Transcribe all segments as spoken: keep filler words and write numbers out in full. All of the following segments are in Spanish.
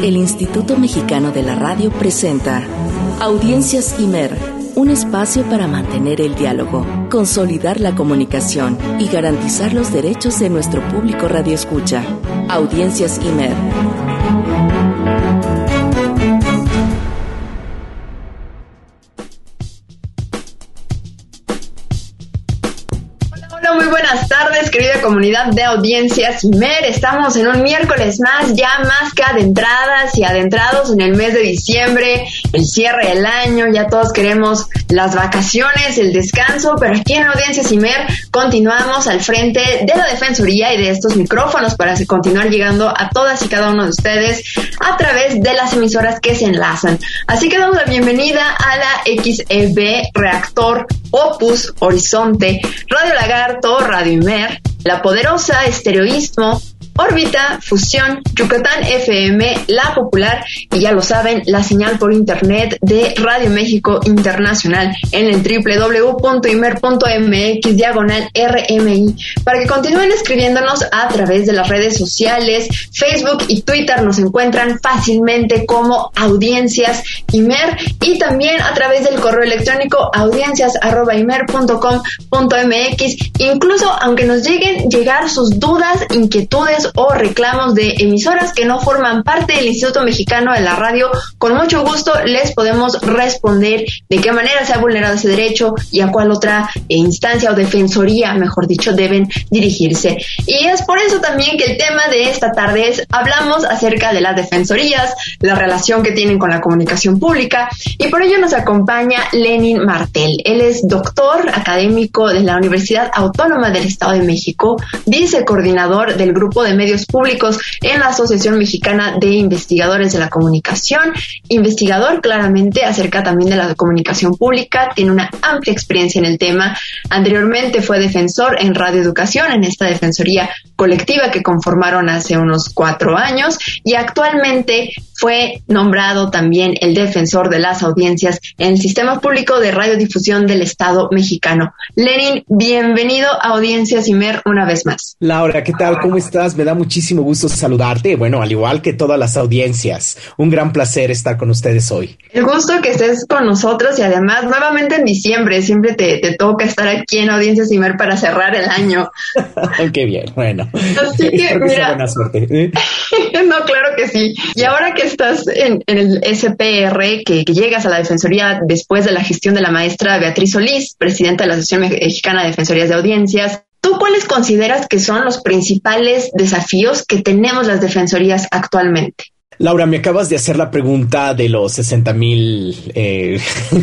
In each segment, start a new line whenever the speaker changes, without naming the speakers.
El Instituto Mexicano de la Radio presenta Audiencias Imer, un espacio para mantener el diálogo, consolidar la comunicación y garantizar los derechos de nuestro público radioescucha. Audiencias Imer.
Muy buenas tardes, querida comunidad de Audiencias Imer. Estamos en un miércoles más, ya más que adentradas y adentrados en el mes de diciembre, el cierre del año. Ya todos queremos las vacaciones, el descanso, pero aquí en Audiencias Imer continuamos al frente de la Defensoría y de estos micrófonos para continuar llegando a todas y cada uno de ustedes a través de las emisoras que se enlazan. Así que damos la bienvenida a la X E B, Reactor, Opus, Horizonte, Radio Lagarto, Radio Imer, La Poderosa, Estereoísmo, Órbita, Fusión, Yucatán F M, La Popular y ya lo saben, la señal por internet de Radio México Internacional en el doble u doble u doble u punto imer punto m x diagonal R M I para que continúen escribiéndonos a través de las redes sociales. Facebook y Twitter nos encuentran fácilmente como Audiencias Imer y también a través del correo electrónico audiencias arroba imer punto com punto m x. Incluso aunque nos lleguen llegar sus dudas, inquietudes o reclamos de emisoras que no forman parte del Instituto Mexicano de la Radio, con mucho gusto les podemos responder de qué manera se ha vulnerado ese derecho y a cuál otra instancia o defensoría, mejor dicho, deben dirigirse. Y es por eso también que el tema de esta tarde es, hablamos acerca de las defensorías, la relación que tienen con la comunicación pública, y por ello nos acompaña Lenin Martel. Él es doctor académico de la Universidad Autónoma del Estado de México, vicecoordinador del Grupo de Medios Públicos en la Asociación Mexicana de Investigadores de la Comunicación, investigador claramente acerca también de la comunicación pública, tiene una amplia experiencia en el tema. Anteriormente fue defensor en Radio Educación, en esta defensoría colectiva que conformaron hace unos cuatro años, y actualmente fue nombrado también el defensor de las audiencias en el Sistema Público de Radiodifusión del Estado mexicano. Lenin, bienvenido a Audiencias Imer una vez más.
Laura, ¿qué tal? ¿Cómo estás? Me da muchísimo gusto saludarte. Bueno, al igual que todas las audiencias, un gran placer estar con ustedes hoy.
El gusto que estés con nosotros y además nuevamente en diciembre, siempre te, te toca estar aquí en Audiencias Imer para cerrar el año.
Qué bien, bueno.
Así que,
espero que
mira,
sea buena suerte. ¿Eh?
No, claro que sí. Y ahora que estás en, en el S P R, que, que llegas a la Defensoría después de la gestión de la maestra Beatriz Solís, presidenta de la Asociación Mexicana de Defensorías de Audiencias, ¿tú cuáles consideras que son los principales desafíos que tenemos las defensorías actualmente?
Laura, me acabas de hacer la pregunta de los sesenta mil eh,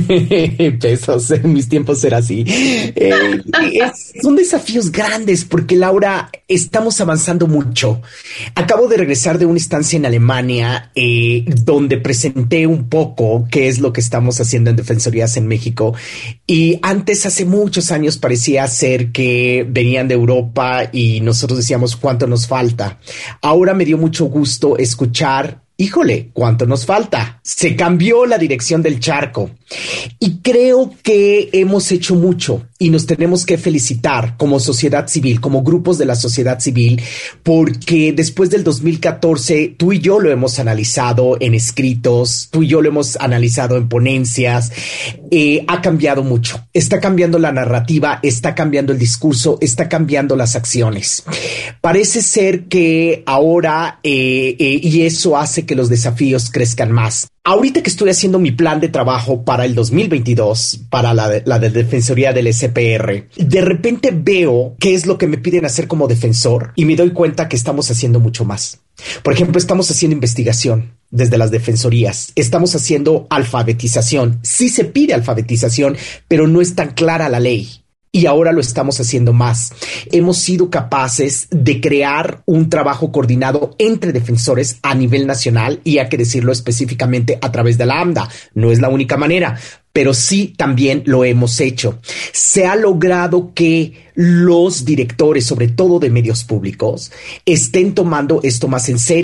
pesos. En mis tiempos era así. Eh, es, son desafíos grandes porque, Laura, estamos avanzando mucho. Acabo de regresar de una estancia en Alemania eh, donde presenté un poco qué es lo que estamos haciendo en defensorías en México. Y antes, hace muchos años, parecía ser que venían de Europa y nosotros decíamos cuánto nos falta. Ahora me dio mucho gusto escuchar, híjole, ¿cuánto nos falta? Se cambió la dirección del charco y creo que hemos hecho mucho y nos tenemos que felicitar como sociedad civil, como grupos de la sociedad civil, porque después del dos mil catorce tú y yo lo hemos analizado en escritos, tú y yo lo hemos analizado en ponencias, eh, ha cambiado mucho, está cambiando la narrativa, está cambiando el discurso, está cambiando las acciones. Parece ser que ahora, eh, eh, y eso hace que los desafíos crezcan más. Ahorita que estoy haciendo mi plan de trabajo para el dos mil veintidós, para la, la de Defensoría del S P R, de repente veo qué es lo que me piden hacer como defensor y me doy cuenta que estamos haciendo mucho más. Por ejemplo, estamos haciendo investigación desde las defensorías, estamos haciendo alfabetización. Sí se pide alfabetización, pero no es tan clara la ley. Y ahora lo estamos haciendo más. Hemos sido capaces de crear un trabajo coordinado entre defensores a nivel nacional y hay que decirlo específicamente a través de la AMDA. No es la única manera, pero sí también lo hemos hecho. Se ha logrado que los directores, sobre todo de medios públicos, estén tomando esto más en serio.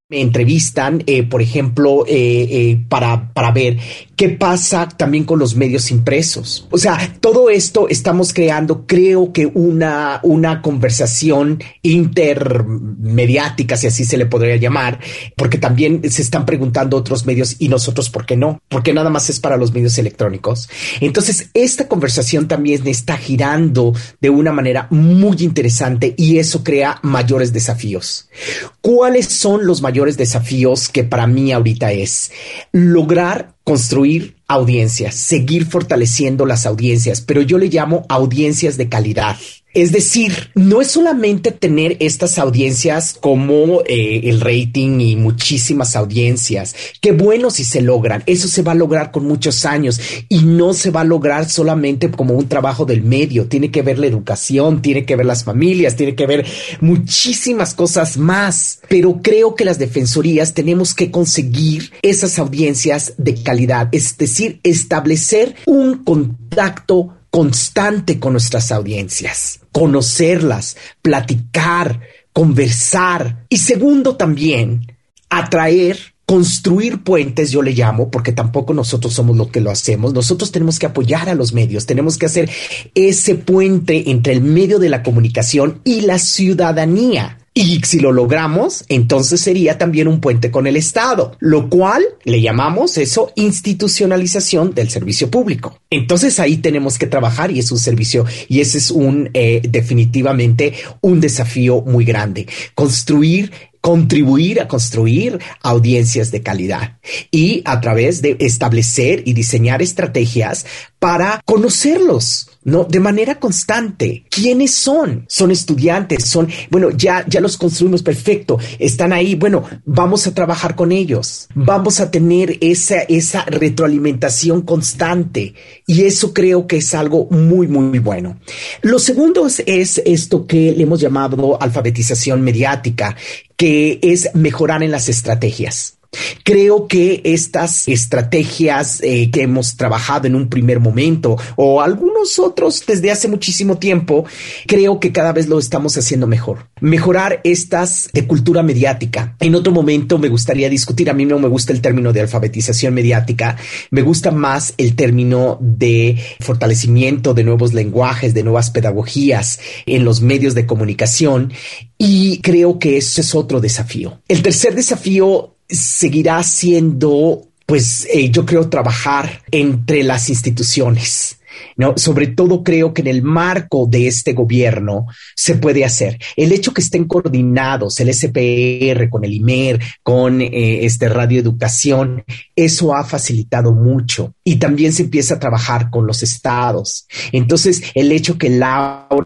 me entrevistan, eh, por ejemplo, eh, eh, para, para ver qué pasa también con los medios impresos. O sea, todo esto estamos creando, creo que una, una conversación intermediática, si así se le podría llamar, porque también se están preguntando otros medios y nosotros, ¿por qué no? Porque nada más es para los medios electrónicos. Entonces, esta conversación también está girando de una manera muy interesante y eso crea mayores desafíos. ¿Cuáles son los mayores desafíos que para mí ahorita es lograr construir audiencias, seguir fortaleciendo las audiencias, pero yo le llamo audiencias de calidad? Es decir, no es solamente tener estas audiencias como eh, el rating y muchísimas audiencias. Qué bueno si se logran. Eso se va a lograr con muchos años y no se va a lograr solamente como un trabajo del medio. Tiene que ver la educación, tiene que ver las familias, tiene que ver muchísimas cosas más. Pero creo que las defensorías tenemos que conseguir esas audiencias de calidad, es decir, establecer un contacto constante con nuestras audiencias, conocerlas, platicar, conversar. Y segundo, también atraer, construir puentes, yo le llamo, porque tampoco nosotros somos lo que lo hacemos. Nosotros tenemos que apoyar a los medios, tenemos que hacer ese puente entre el medio de la comunicación y la ciudadanía. Y si lo logramos, entonces sería también un puente con el Estado, lo cual le llamamos eso institucionalización del servicio público. Entonces ahí tenemos que trabajar y es un servicio y ese es un eh, definitivamente un desafío muy grande. Construir contribuir a construir audiencias de calidad y a través de establecer y diseñar estrategias para conocerlos, ¿no? De manera constante. ¿Quiénes son? Son estudiantes, son, bueno, ya, ya los construimos, perfecto, están ahí, bueno, vamos a trabajar con ellos, vamos a tener esa, esa retroalimentación constante y eso creo que es algo muy, muy bueno. Lo segundo es, es esto que le hemos llamado alfabetización mediática, que es mejorar en las estrategias. Creo que estas estrategias eh, que hemos trabajado en un primer momento o algunos otros desde hace muchísimo tiempo, creo que cada vez lo estamos haciendo mejor. Mejorar estas de cultura mediática. En otro momento me gustaría discutir, a mí no me gusta el término de alfabetización mediática, me gusta más el término de fortalecimiento de nuevos lenguajes, de nuevas pedagogías en los medios de comunicación y creo que ese es otro desafío. El tercer desafío seguirá siendo, pues, eh, yo creo, trabajar entre las instituciones, ¿no? Sobre todo creo que en el marco de este gobierno se puede hacer. El hecho que estén coordinados el S P R con el I M E R, con eh, este Radio Educación, eso ha facilitado mucho. Y también se empieza a trabajar con los estados. Entonces, el hecho que Laura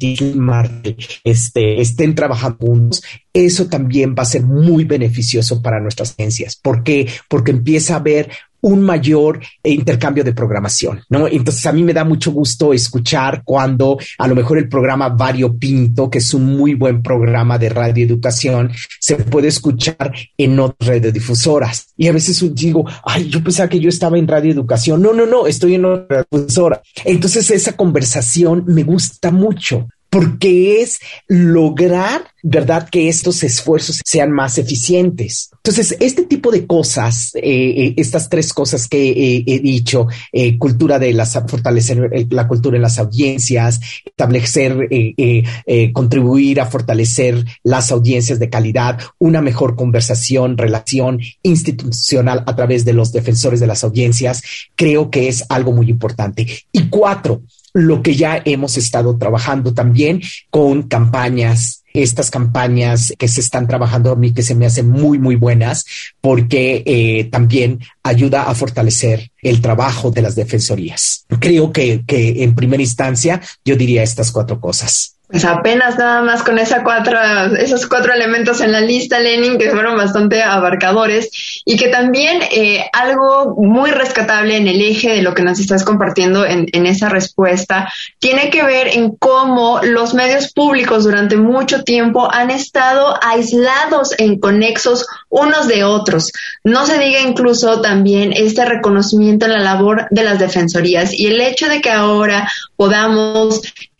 Martín este, estén trabajando juntos, eso también va a ser muy beneficioso para nuestras agencias. ¿Por qué? Porque empieza a haber un mayor intercambio de programación, ¿no? Entonces a mí me da mucho gusto escuchar cuando a lo mejor el programa Vario Pinto, que es un muy buen programa de radioeducación, se puede escuchar en otras radiodifusoras. Y a veces digo, ay, yo pensaba que yo estaba en radioeducación. No, no, no, estoy en otra radiodifusora. Entonces esa conversación me gusta mucho, porque es lograr, ¿verdad?, que estos esfuerzos sean más eficientes. Entonces, este tipo de cosas, eh, estas tres cosas que eh, he dicho, eh, cultura de las, fortalecer la cultura en las audiencias, establecer, eh, eh, eh, contribuir a fortalecer las audiencias de calidad, una mejor conversación, relación institucional a través de los defensores de las audiencias, creo que es algo muy importante. Y cuatro, lo que ya hemos estado trabajando también con campañas, estas campañas que se están trabajando a mí que se me hacen muy, muy buenas porque eh, también ayuda a fortalecer el trabajo de las defensorías. Creo que, que en primera instancia yo diría estas cuatro cosas.
Pues apenas nada más con esa cuatro, esos cuatro elementos en la lista, Lenin, que fueron bastante abarcadores y que también eh, algo muy rescatable en el eje de lo que nos estás compartiendo en, en esa respuesta tiene que ver en cómo los medios públicos durante mucho tiempo han estado aislados en conexos unos de otros. No se diga incluso también este reconocimiento en la labor de las defensorías y el hecho de que ahora podamos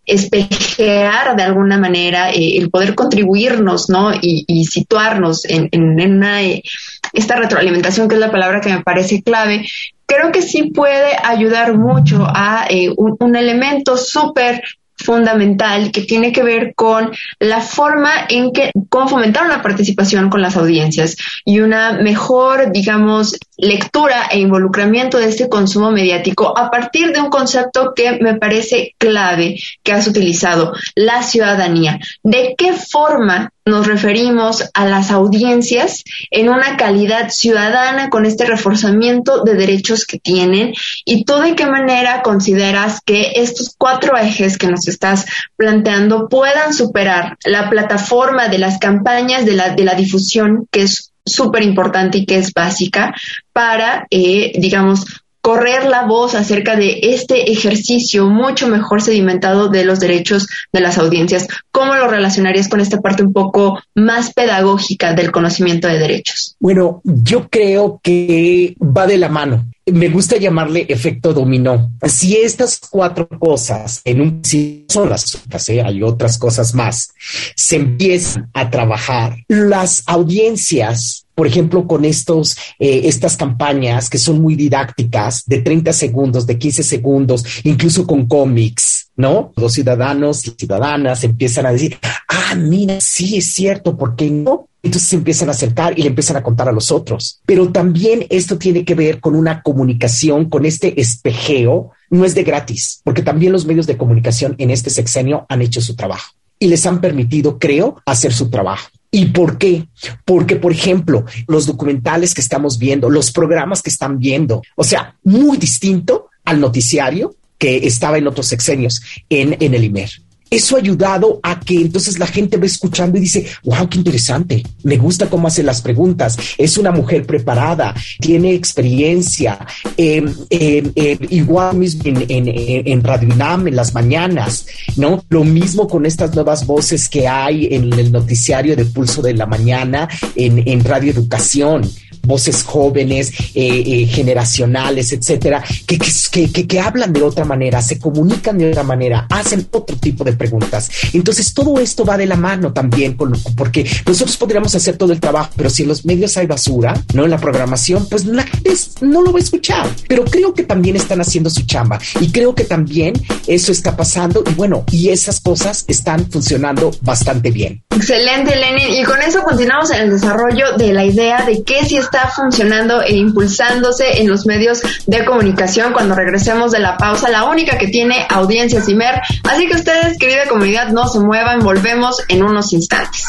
espejear de alguna manera, eh, el poder contribuirnos, ¿no? Y, y situarnos en, en, en una, eh, esta retroalimentación, que es la palabra que me parece clave, creo que sí puede ayudar mucho a eh, un, un elemento súper fundamental que tiene que ver con la forma en que, cómo fomentar una participación con las audiencias y una mejor, digamos, lectura e involucramiento de este consumo mediático a partir de un concepto que me parece clave que has utilizado, la ciudadanía. ¿De qué forma nos referimos a las audiencias en una calidad ciudadana con este reforzamiento de derechos que tienen? ¿Y tú de qué manera consideras que estos cuatro ejes que nos estás planteando puedan superar la plataforma de las campañas de la, de la difusión, que es súper importante y que es básica para, eh, digamos, correr la voz acerca de este ejercicio mucho mejor sedimentado de los derechos de las audiencias? ¿Cómo lo relacionarías con esta parte un poco más pedagógica del conocimiento de derechos?
Bueno, yo creo que va de la mano. Me gusta llamarle efecto dominó. Si estas cuatro cosas en un sí son las otras, ¿eh? Hay otras cosas más, se empiezan a trabajar, las audiencias, por ejemplo, con estos, eh, estas campañas que son muy didácticas, de treinta segundos, de quince segundos, incluso con cómics, ¿no? Los ciudadanos y ciudadanas empiezan a decir, ah, mira, sí es cierto, ¿por qué no? Entonces se empiezan a acercar y le empiezan a contar a los otros. Pero también esto tiene que ver con una comunicación, con este espejeo. No es de gratis, porque también los medios de comunicación en este sexenio han hecho su trabajo y les han permitido, creo, hacer su trabajo. ¿Y por qué? Porque, por ejemplo, los documentales que estamos viendo, los programas que están viendo, o sea, muy distinto al noticiario que estaba en otros sexenios en, en el I M E R. Eso ha ayudado a que entonces la gente va escuchando y dice, wow, qué interesante, me gusta cómo hace las preguntas, es una mujer preparada, tiene experiencia, eh, eh, eh, igual mismo en, en, en Radio UNAM en las mañanas, ¿no? Lo mismo con estas nuevas voces que hay en el noticiario de Pulso de la Mañana, en, en Radio Educación. Voces jóvenes, eh, eh, generacionales, etcétera, que, que, que, que hablan de otra manera, se comunican de otra manera, hacen otro tipo de preguntas. Entonces, todo esto va de la mano también, con, porque nosotros podríamos hacer todo el trabajo, pero si en los medios hay basura, no en la programación, pues la gente no lo va a escuchar. Pero creo que también están haciendo su chamba y creo que también eso está pasando y bueno, y esas cosas están funcionando bastante bien.
Excelente, Lenin. Y con eso continuamos en el desarrollo de la idea de que si está funcionando e impulsándose en los medios de comunicación cuando regresemos de la pausa, la única que tiene Audiencias I M E R. Así que ustedes, querida comunidad, no se muevan, volvemos en unos instantes.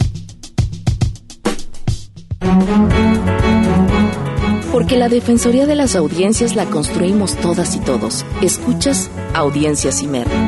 Porque la Defensoría de las Audiencias la construimos todas y todos. Escuchas Audiencias I M E R.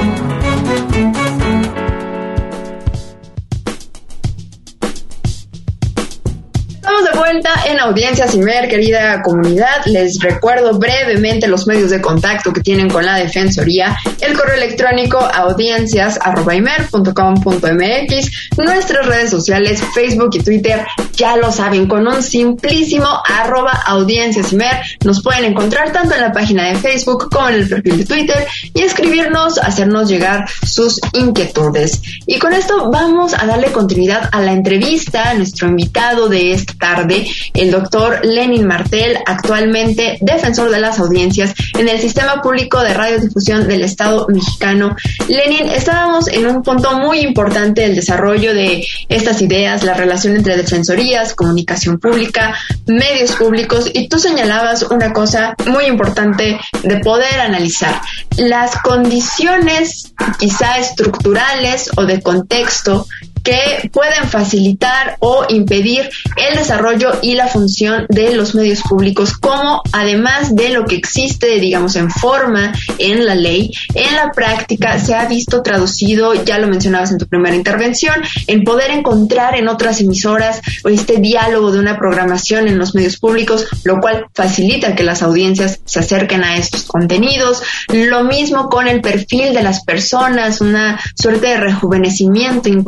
Estamos de vuelta en Audiencias I M E R, querida comunidad. Les recuerdo brevemente los medios de contacto que tienen con la Defensoría. El correo electrónico audiencias arroba imer punto com punto mx. Nuestras redes sociales, Facebook y Twitter, ya lo saben, con un simplísimo arroba Audiencias I M E R. Nos pueden encontrar tanto en la página de Facebook como en el perfil de Twitter y escribirnos, hacernos llegar sus inquietudes. Y con esto vamos a darle continuidad a la entrevista a nuestro invitado de esta tarde, el doctor Lenin Martel, actualmente defensor de las audiencias en el Sistema Público de Radiodifusión del Estado Mexicano. Lenin, estábamos en un punto muy importante del desarrollo de estas ideas, la relación entre defensorías, comunicación pública, medios públicos, y tú señalabas una cosa muy importante de poder analizar: las condiciones quizá estructurales o de contexto que pueden facilitar o impedir el desarrollo y la función de los medios públicos, como además de lo que existe, digamos, en forma en la ley, en la práctica se ha visto traducido, ya lo mencionabas en tu primera intervención, en poder encontrar en otras emisoras este diálogo de una programación en los medios públicos, lo cual facilita que las audiencias se acerquen a estos contenidos. Lo mismo con el perfil de las personas, una suerte de rejuvenecimiento incluso de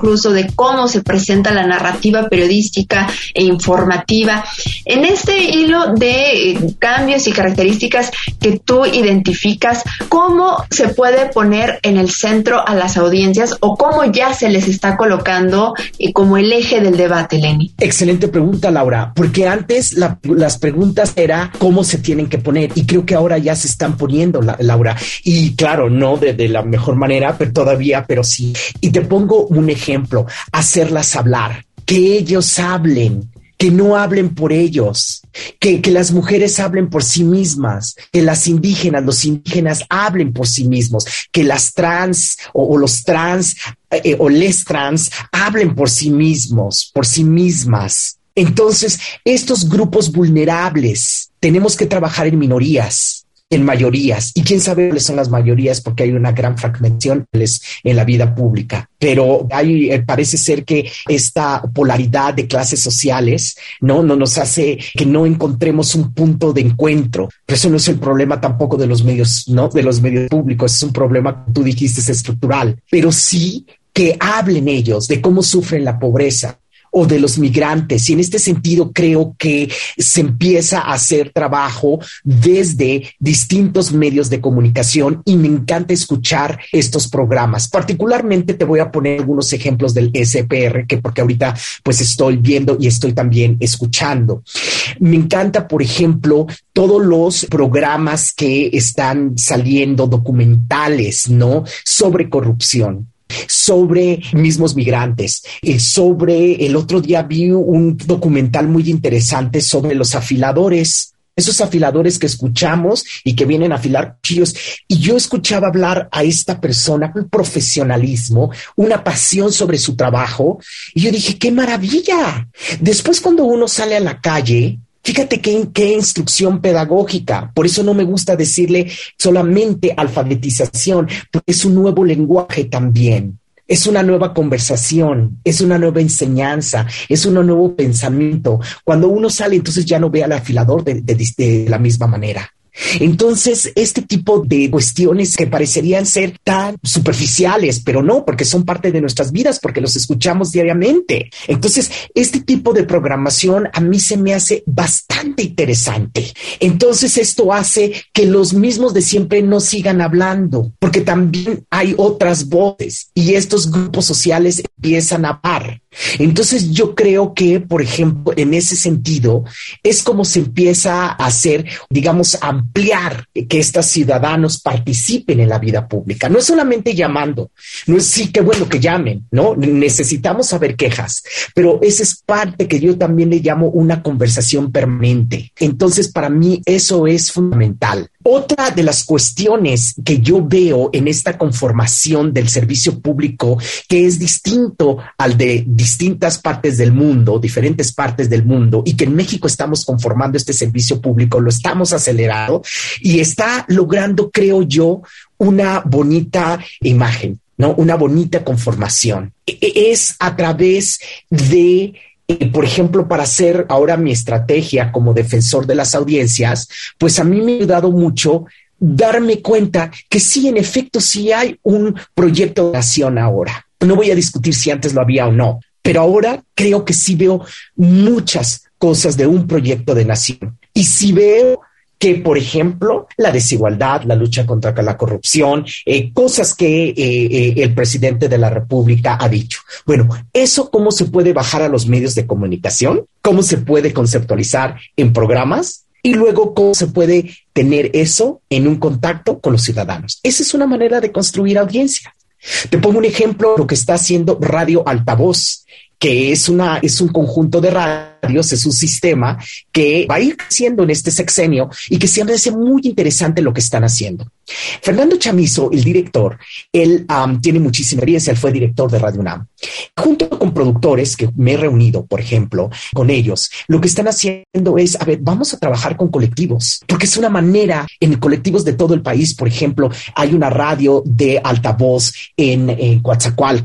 de cómo se presenta la narrativa periodística e informativa. En este hilo de eh, cambios y características que tú identificas, ¿cómo se puede poner en el centro a las audiencias o cómo ya se les está colocando eh, como el eje del debate, Lenny?
Excelente pregunta, Laura, porque antes la, las preguntas era cómo se tienen que poner y creo que ahora ya se están poniendo, la, Laura, y claro, no de, de la mejor manera, pero todavía, pero sí. Y te pongo un ejemplo, hacerlas hablar, que ellos hablen, que no hablen por ellos, que, que las mujeres hablen por sí mismas, que las indígenas, los indígenas hablen por sí mismos, que las trans o, o los trans eh, o les trans hablen por sí mismos, por sí mismas. Entonces, estos grupos vulnerables, tenemos que trabajar en minorías, en mayorías, y quién sabe cuáles son las mayorías porque hay una gran fragmentación en la vida pública, pero hay, eh, parece ser que esta polaridad de clases sociales no, no nos hace que no encontremos un punto de encuentro, pero eso no es el problema tampoco de los medios, no de los medios públicos, es un problema, como tú dijiste, es estructural, pero sí que hablen ellos de cómo sufren la pobreza o de los migrantes. Y en este sentido creo que se empieza a hacer trabajo desde distintos medios de comunicación y me encanta escuchar estos programas. Particularmente te voy a poner algunos ejemplos del S P R, que porque ahorita pues estoy viendo y estoy también escuchando. Me encanta, por ejemplo, todos los programas que están saliendo documentales, ¿no? Sobre corrupción, sobre mismos migrantes, eh, sobre el otro día vi un documental muy interesante sobre los afiladores, esos afiladores que escuchamos y que vienen a afilar cuchillos. Y yo escuchaba hablar a esta persona, un profesionalismo, una pasión sobre su trabajo. Y yo dije, ¡qué maravilla! Después, cuando uno sale a la calle, fíjate qué, qué instrucción pedagógica. Por eso no me gusta decirle solamente alfabetización, porque es un nuevo lenguaje también. Es una nueva conversación, es una nueva enseñanza, es un nuevo pensamiento. Cuando uno sale, entonces ya no ve al afilador de, de, de la misma manera. Entonces, este tipo de cuestiones que parecerían ser tan superficiales, pero no, porque son parte de nuestras vidas, porque los escuchamos diariamente. Entonces, este tipo de programación a mí se me hace bastante interesante. Entonces, esto hace que los mismos de siempre no sigan hablando, porque también hay otras voces y estos grupos sociales empiezan a hablar. Entonces, yo creo que, por ejemplo, en ese sentido, es como se empieza a hacer, digamos, ampliar que estos ciudadanos participen en la vida pública. No es solamente llamando, no es sí, qué bueno que llamen, ¿no? Necesitamos saber quejas, pero esa es parte que yo también le llamo una conversación permanente. Entonces, para mí eso es fundamental. Otra de las cuestiones que yo veo en esta conformación del servicio público, que es distinto al de distintas partes del mundo, diferentes partes del mundo, y que en México estamos conformando este servicio público, lo estamos acelerando y está logrando, creo yo, una bonita imagen, ¿no? Una bonita conformación. Es a través de Eh, por ejemplo, para hacer ahora mi estrategia como defensor de las audiencias, pues a mí me ha ayudado mucho darme cuenta que sí, en efecto, sí hay un proyecto de nación ahora. No voy a discutir si antes lo había o no, pero ahora creo que sí veo muchas cosas de un proyecto de nación. Y sí veo que, por ejemplo, la desigualdad, la lucha contra la corrupción, eh, cosas que eh, eh, el presidente de la República ha dicho. Bueno, ¿eso cómo se puede bajar a los medios de comunicación? ¿Cómo se puede conceptualizar en programas? Y luego, ¿cómo se puede tener eso en un contacto con los ciudadanos? Esa es una manera de construir audiencia. Te pongo un ejemplo, lo que está haciendo Radio Altavoz, que es una, es un conjunto de radios, es un sistema que va a ir creciendo en este sexenio y que siempre hace muy interesante lo que están haciendo. Fernando Chamizo, el director, él um, tiene muchísima experiencia, él fue director de Radio UNAM. Junto con productores que me he reunido, por ejemplo, con ellos, lo que están haciendo es, a ver, vamos a trabajar con colectivos, porque es una manera, en colectivos de todo el país, por ejemplo, hay una radio de altavoz en, en Coatzacoalcos.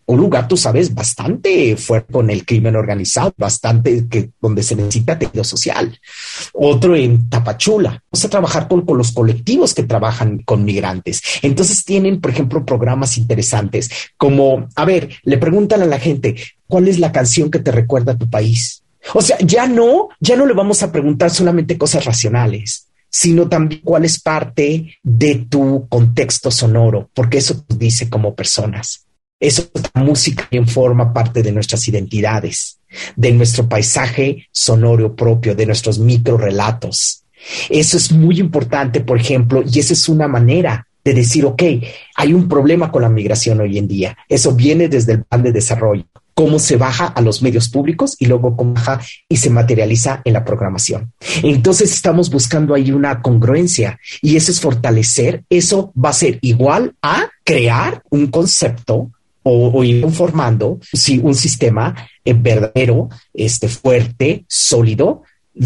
un lugar, tú sabes, bastante fuerte con el crimen organizado, bastante que donde se necesita tejido social. Otro en Tapachula. Vamos a trabajar con, con los colectivos que trabajan con migrantes. Entonces tienen, por ejemplo, programas interesantes como, a ver, le preguntan a la gente, ¿cuál es la canción que te recuerda a tu país? O sea, ya no, ya no le vamos a preguntar solamente cosas racionales, sino también cuál es parte de tu contexto sonoro, porque eso te dice como personas. Eso, la música también forma parte de nuestras identidades, de nuestro paisaje sonoro propio, de nuestros microrelatos. Eso es muy importante, por ejemplo, y esa es una manera de decir, ok, hay un problema con la migración hoy en día. Eso viene desde el plan de desarrollo. Cómo se baja a los medios públicos y luego cómo baja y se materializa en la programación. Entonces estamos buscando ahí una congruencia y eso es fortalecer. Eso va a ser igual a crear un concepto o, o ir formando sí, un sistema eh, verdadero, este, fuerte, sólido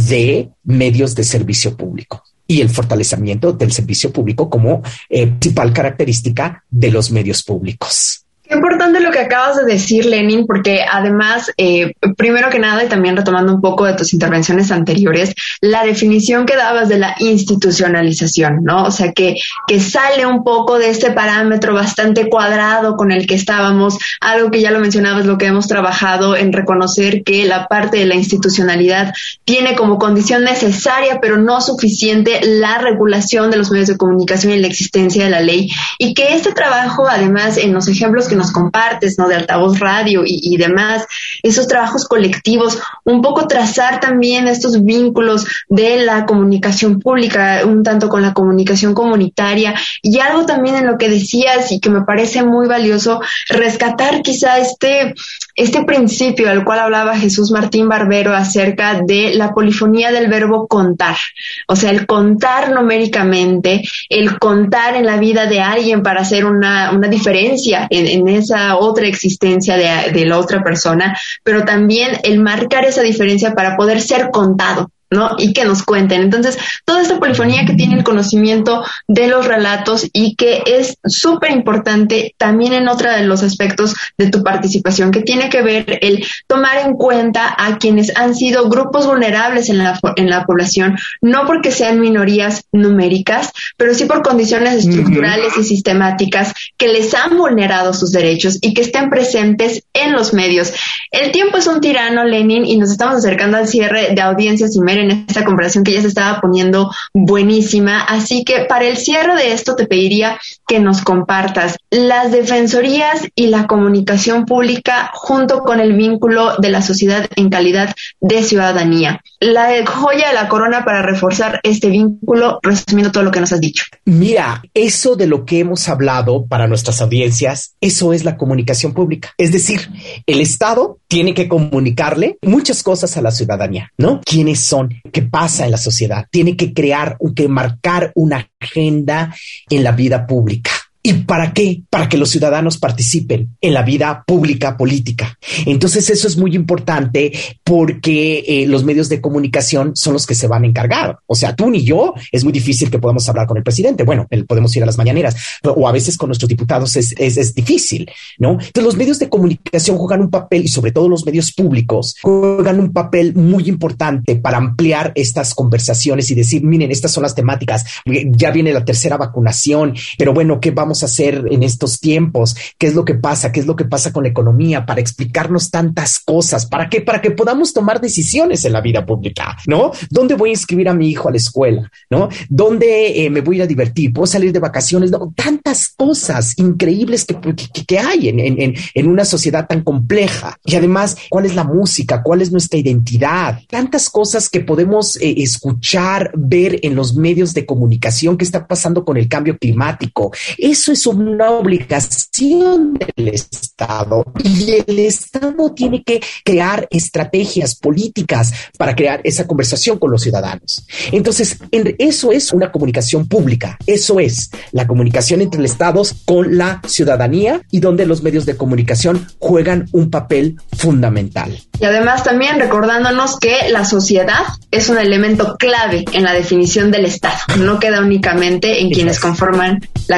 de medios de servicio público y el fortalecimiento del servicio público como eh, principal característica de los medios públicos.
Qué importante lo que acabas de decir, Lenin, porque además, eh, primero que nada, y también retomando un poco de tus intervenciones anteriores, la definición que dabas de la institucionalización, ¿no? O sea, que, que sale un poco de este parámetro bastante cuadrado con el que estábamos, algo que ya lo mencionabas, lo que hemos trabajado en reconocer que la parte de la institucionalidad tiene como condición necesaria, pero no suficiente, la regulación de los medios de comunicación y la existencia de la ley, y que este trabajo, además, en los ejemplos que nos compartes, ¿no? De Altavoz Radio y, y demás, esos trabajos colectivos, un poco trazar también estos vínculos de la comunicación pública, un tanto con la comunicación comunitaria, y algo también en lo que decías y que me parece muy valioso, rescatar quizá este, este principio al cual hablaba Jesús Martín Barbero acerca de la polifonía del verbo contar, o sea, el contar numéricamente, el contar en la vida de alguien para hacer una, una diferencia en, en esa otra existencia de, de la otra persona, pero también el marcar esa diferencia para poder ser contado, ¿no? Y que nos cuenten. Entonces, toda esta polifonía que tiene el conocimiento de los relatos y que es súper importante también en otro de los aspectos de tu participación, que tiene que ver el tomar en cuenta a quienes han sido grupos vulnerables en la, en la población, no porque sean minorías numéricas, pero sí por condiciones estructurales uh-huh. y sistemáticas que les han vulnerado sus derechos y que estén presentes en los medios. El tiempo es un tirano, Lenin, y nos estamos acercando al cierre de Audiencias Imer en esta conversación que ya se estaba poniendo buenísima. Así que para el cierre de esto te pediría que nos compartas las defensorías y la comunicación pública junto con el vínculo de la sociedad en calidad de ciudadanía. La joya de la corona para reforzar este vínculo, resumiendo todo lo que nos has dicho.
Mira, eso de lo que hemos hablado para nuestras audiencias, eso es la comunicación pública. Es decir, el Estado tiene que comunicarle muchas cosas a la ciudadanía, ¿no? ¿Quiénes son? ¿Qué pasa en la sociedad? Tiene que crear, que marcar una agenda en la vida pública. ¿Y para qué? Para que los ciudadanos participen en la vida pública política. Entonces eso es muy importante porque eh, los medios de comunicación son los que se van a encargar. O sea, tú ni yo, es muy difícil que podamos hablar con el presidente. Bueno, podemos ir a las mañaneras, o a veces con nuestros diputados es, es, es difícil, ¿no? Entonces los medios de comunicación juegan un papel, y sobre todo los medios públicos, juegan un papel muy importante para ampliar estas conversaciones y decir, miren, estas son las temáticas, ya viene la tercera vacunación, pero bueno, ¿qué vamos a hacer en estos tiempos? ¿Qué es lo que pasa? ¿Qué es lo que pasa con la economía? Para explicarnos tantas cosas. ¿Para qué? Para que podamos tomar decisiones en la vida pública, ¿no? ¿Dónde voy a inscribir a mi hijo a la escuela? ¿No? ¿Dónde eh, me voy a divertir? ¿Puedo salir de vacaciones? No, tantas cosas increíbles que, que, que hay en, en, en una sociedad tan compleja. Y además, ¿cuál es la música? ¿Cuál es nuestra identidad? Tantas cosas que podemos eh, escuchar, ver en los medios de comunicación. ¿Qué está pasando con el cambio climático? Eso es una obligación del Estado, y el Estado tiene que crear estrategias políticas para crear esa conversación con los ciudadanos. Entonces, en, eso es una comunicación pública. Eso es la comunicación entre el Estado con la ciudadanía, y donde los medios de comunicación juegan un papel fundamental.
Y además también recordándonos que la sociedad es un elemento clave en la definición del Estado. No queda únicamente en quienes conforman la clase política.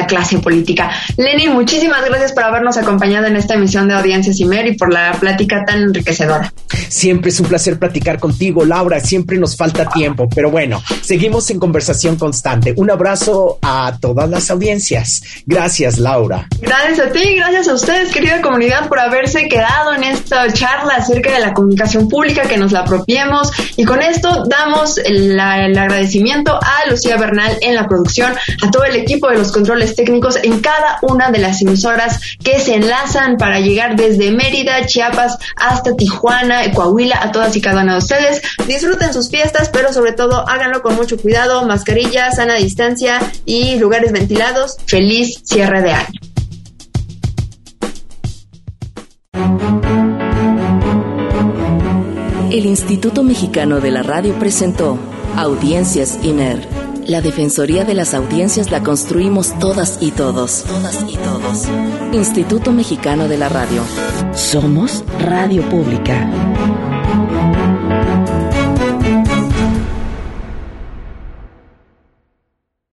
política. Lenny, muchísimas gracias por habernos acompañado en esta emisión de Audiencias Imer y por la plática tan enriquecedora.
Siempre es un placer platicar contigo, Laura. Siempre nos falta tiempo, pero bueno, seguimos en conversación constante. Un abrazo a todas las audiencias. Gracias, Laura.
Gracias a ti, gracias a ustedes, querida comunidad, por haberse quedado en esta charla acerca de la comunicación pública, que nos la apropiemos. Y con esto damos la, el agradecimiento a Lucía Bernal en la producción, a todo el equipo de los controles técnicos en cada una de las emisoras que se enlazan para llegar desde Mérida, Chiapas, hasta Tijuana, Coahuila, a todas y cada una de ustedes. Disfruten sus fiestas, pero sobre todo háganlo con mucho cuidado, mascarilla, sana distancia y lugares ventilados. Feliz cierre de año.
El Instituto Mexicano de la Radio presentó Audiencias Imer. La defensoría de las audiencias la construimos todas y todos. Todas y todos. Instituto Mexicano de la Radio. Somos Radio Pública.